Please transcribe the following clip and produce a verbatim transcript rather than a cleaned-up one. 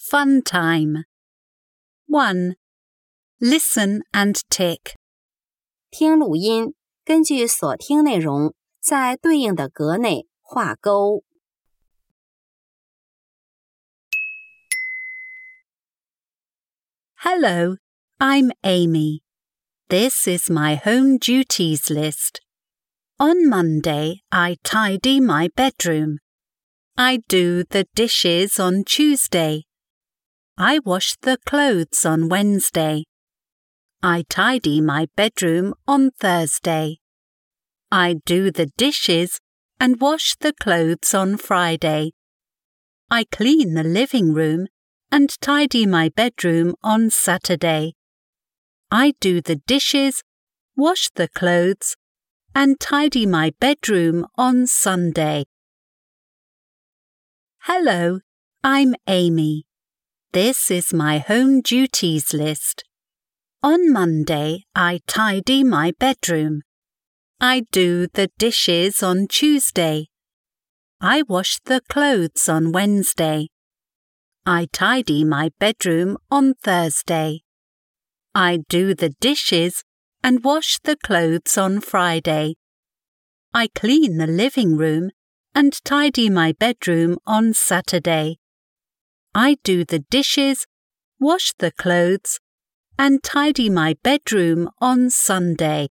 Fun time. one. Listen and tick. 听录音，根据所听内容，在对应的格内画勾。 Hello, I'm Amy. This is my home duties list. On Monday, I tidy my bedroom. I do the dishes on Tuesday. I wash the clothes on Wednesday. I tidy my bedroom on Thursday. I do the dishes and wash the clothes on Friday. I clean the living room and tidy my bedroom on Saturday. I do the dishes, wash the clothes, and tidy my bedroom on Sunday. Hello, I'm Amy. This is my home duties list. On Monday, I tidy my bedroom. I do the dishes on Tuesday. I wash the clothes on Wednesday. I tidy my bedroom on Thursday. I do the dishes and wash the clothes on Friday. I clean the living room and tidy my bedroom on Saturday. I do the dishes, wash the clothes, and tidy my bedroom on Sunday.